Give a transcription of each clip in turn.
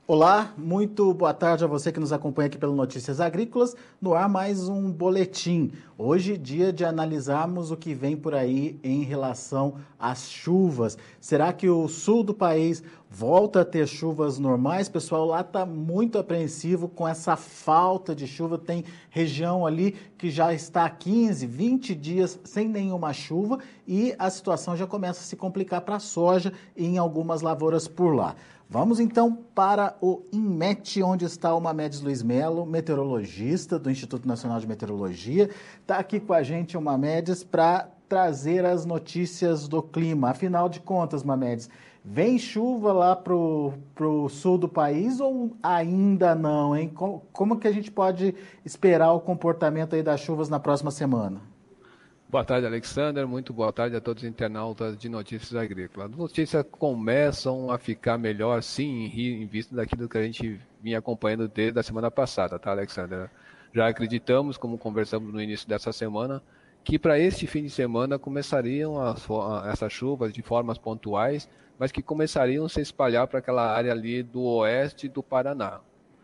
Olá, muito boa tarde a você que nos acompanha aqui pelo Notícias Agrícolas. No ar mais um boletim. Hoje, dia de analisarmos o que vem por aí em relação às chuvas. Será que o sul do país volta a ter chuvas normais? Pessoal, lá está muito apreensivo com essa falta de chuva. Tem região ali que já está há 15, 20 dias sem nenhuma chuva e a situação já começa a se complicar para a soja e em algumas lavouras por lá. Vamos então para o INMET, onde está o Mamedes Luiz Melo, meteorologista do Instituto Nacional de Meteorologia. Está aqui com a gente o Mamedes para trazer as notícias do clima. Afinal de contas, Mamedes, vem chuva lá para o sul do país ou ainda não, hein? Como que a gente pode esperar o comportamento aí das chuvas na próxima semana? Boa tarde, Alexander. Muito boa tarde a todos os internautas de Notícias Agrícolas. As notícias começam a ficar melhor, sim, em vista daquilo que a gente vinha acompanhando desde a semana passada, tá, Alexander? Já acreditamos, como conversamos no início dessa semana, que para este fim de semana começariam essas chuvas de formas pontuais, mas que começariam a se espalhar para aquela área ali do oeste do Paraná.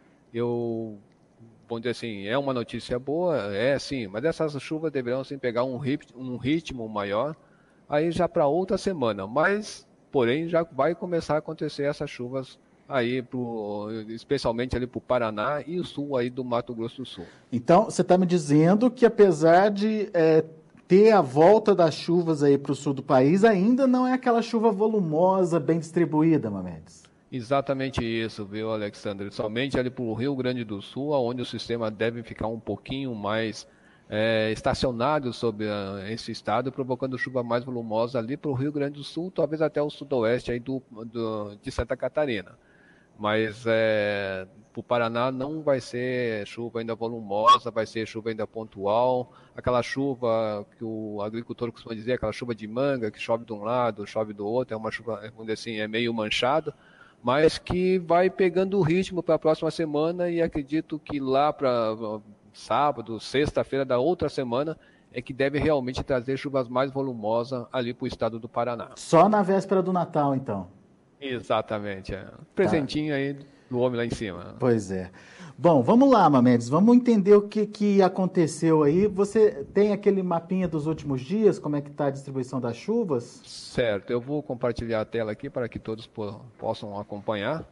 Vamos dizer assim, é uma notícia boa, sim, mas essas chuvas deverão sim pegar um ritmo maior, aí já para outra semana, mas, porém, já vai começar a acontecer essas chuvas aí, especialmente ali para o Paraná e o sul aí do Mato Grosso do Sul. Então, você está me dizendo que apesar de ter a volta das chuvas aí para o sul do país, ainda não é aquela chuva volumosa, bem distribuída, Mamedes? Exatamente isso, viu, Alexandre? Somente ali para o Rio Grande do Sul, onde o sistema deve ficar um pouquinho mais estacionado sobre esse estado, provocando chuva mais volumosa ali para o Rio Grande do Sul, talvez até o sudoeste aí de Santa Catarina. Mas para o Paraná não vai ser chuva ainda volumosa, vai ser chuva ainda pontual, aquela chuva que o agricultor costuma dizer, aquela chuva de manga, que chove de um lado, chove do outro, é uma chuva, vamos dizer assim, é meio manchado, mas que vai pegando o ritmo para a próxima semana e acredito que lá para sábado, sexta-feira da outra semana é que deve realmente trazer chuvas mais volumosas ali para o estado do Paraná. Só na véspera do Natal, então. Exatamente, Tá. presentinho aí do homem lá em cima. Pois é. Bom, vamos lá, Mamedes, vamos entender o que aconteceu aí. Você tem aquele mapinha dos últimos dias, como é que está a distribuição das chuvas? Certo, eu vou compartilhar a tela aqui para que todos possam acompanhar.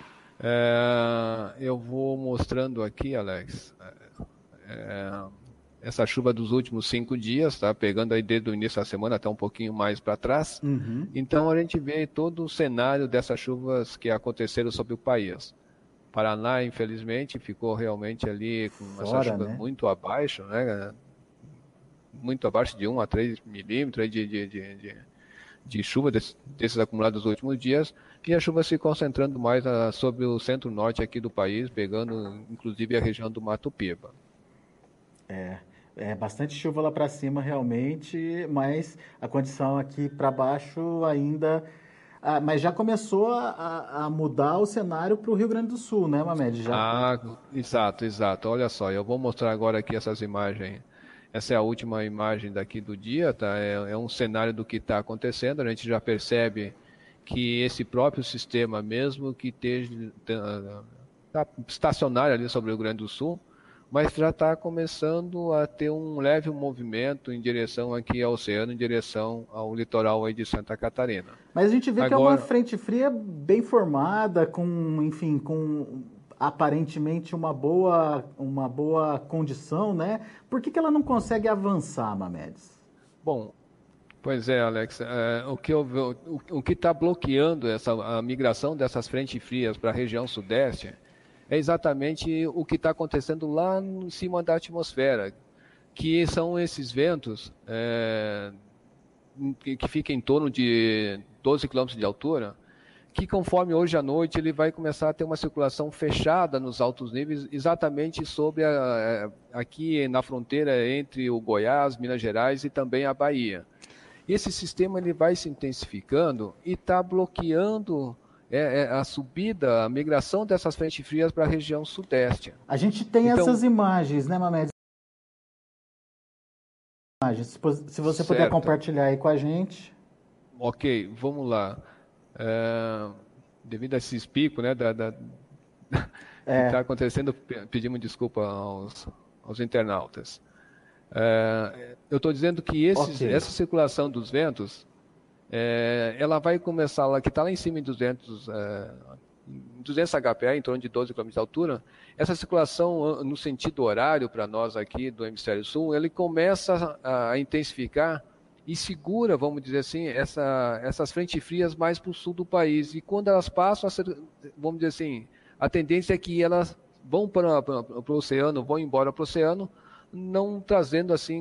Eu vou mostrando aqui, Alex, essa chuva dos últimos 5 dias, tá? Pegando aí desde o início da semana até um pouquinho mais para trás. Uhum. Então a gente vê todo o cenário dessas chuvas que aconteceram sobre o país. Paraná, infelizmente, ficou realmente ali com essa Fora, chuva né? muito abaixo, né? Muito abaixo de 1 a 3 milímetros de chuva desses acumulados nos últimos dias, e a chuva se concentrando mais sobre o centro-norte aqui do país, pegando inclusive a região do Mato Piba. É bastante chuva lá para cima realmente, mas a condição aqui para baixo ainda. Mas já começou a mudar o cenário para o Rio Grande do Sul, né, Mamed? Já. Exato, exato. Olha só, eu vou mostrar agora aqui essas imagens. Essa é a última imagem daqui do dia, tá? É um cenário do que está acontecendo. A gente já percebe que esse próprio sistema, mesmo que tá estacionário ali sobre o Rio Grande do Sul, mas já está começando a ter um leve movimento em direção aqui ao oceano, em direção ao litoral aí de Santa Catarina. Mas a gente vê que é uma Agora, frente fria bem formada, com, enfim, com aparentemente uma boa condição, né? Por que ela não consegue avançar, Mamedes? bom, pois é, Alex. O que está bloqueando a migração dessas frentes frias para a região sudeste é exatamente o que está acontecendo lá em cima da atmosfera, que são esses ventos que ficam em torno de 12 quilômetros de altura, que conforme hoje à noite ele vai começar a ter uma circulação fechada nos altos níveis, exatamente aqui na fronteira entre o Goiás, Minas Gerais e também a Bahia. Esse sistema ele vai se intensificando e está bloqueando a subida, a migração dessas frentes frias para a região sudeste. A gente tem Então, essas imagens, né, Mamedes? Se você puder certo. compartilhar aí com a gente. Ok, vamos lá. Devido a esses picos, né, que está acontecendo, pedimos desculpa aos internautas. Eu estou dizendo que essa circulação dos ventos, ela vai começar lá, que está lá em cima em 200 HPA, em torno de 12 km de altura. Essa circulação no sentido horário para nós aqui do hemisfério sul, ele começa a intensificar e segura, vamos dizer assim, essas frentes frias mais para o sul do país. E quando elas passam, vamos dizer assim, a tendência é que elas vão para o oceano, vão embora para o oceano, não trazendo assim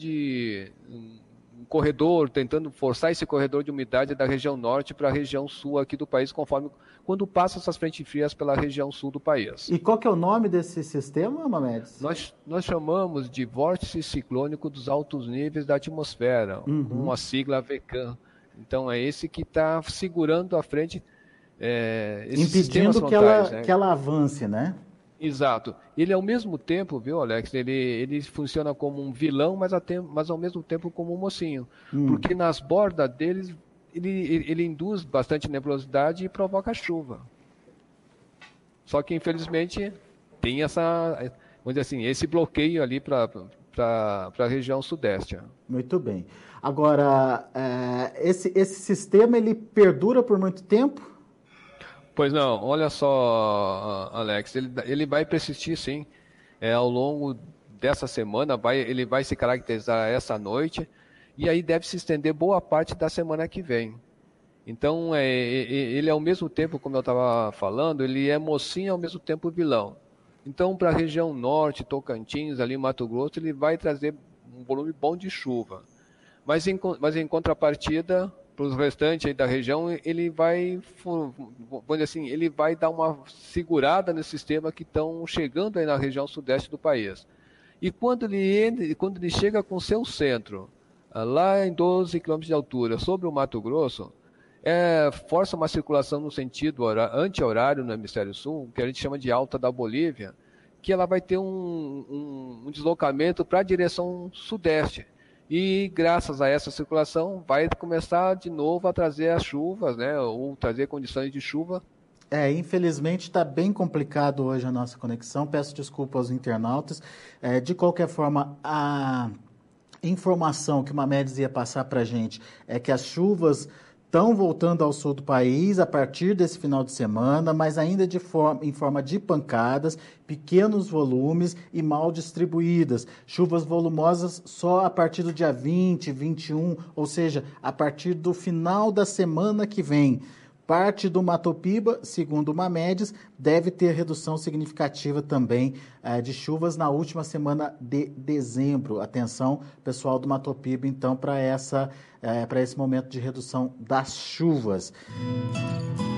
um corredor, tentando forçar esse corredor de umidade da região norte para a região sul aqui do país, conforme quando passam essas frentes frias pela região sul do país. E qual que é o nome desse sistema, Mamedes? Nós chamamos de vórtice ciclônico dos altos níveis da atmosfera, com a sigla VCAM. Então é esse que está segurando a frente, impedindo que ela avance, né? Exato. Ele ao mesmo tempo, viu, Alex, ele funciona como um vilão, mas ao mesmo tempo como um mocinho. Porque nas bordas deles, ele induz bastante nebulosidade e provoca chuva. Só que, infelizmente, tem vamos dizer assim, esse bloqueio ali para a região sudeste. Muito bem. Agora, esse sistema, ele perdura por muito tempo? Pois não, olha só, Alex, ele vai persistir sim, ao longo dessa semana, ele vai se caracterizar essa noite, e aí deve se estender boa parte da semana que vem. Então, ele ao mesmo tempo, como eu estava falando, ele é mocinho e ao mesmo tempo vilão. Então, para a região norte, Tocantins, ali Mato Grosso, ele vai trazer um volume bom de chuva. Mas em contrapartida, para os restantes aí da região, ele vai, vamos dizer assim, ele vai dar uma segurada nesse sistema que estão chegando aí na região sudeste do país. E quando ele chega com seu centro, lá em 12 km de altura, sobre o Mato Grosso, força uma circulação no sentido anti-horário no hemisfério sul, que a gente chama de alta da Bolívia, que ela vai ter um deslocamento para a direção sudeste. E graças a essa circulação vai começar de novo a trazer as chuvas, né, ou trazer condições de chuva. Infelizmente está bem complicado hoje a nossa conexão, peço desculpa aos internautas. De qualquer forma, a informação que o Mamedes ia passar para a gente é que as chuvas estão voltando ao sul do país a partir desse final de semana, mas ainda em forma de pancadas, pequenos volumes e mal distribuídas. Chuvas volumosas só a partir do dia 20, 21, ou seja, a partir do final da semana que vem. Parte do Mato Piba, segundo o Mamedes, deve ter redução significativa também de chuvas na última semana de dezembro. Atenção, pessoal do Mato Piba, então, para esse momento de redução das chuvas.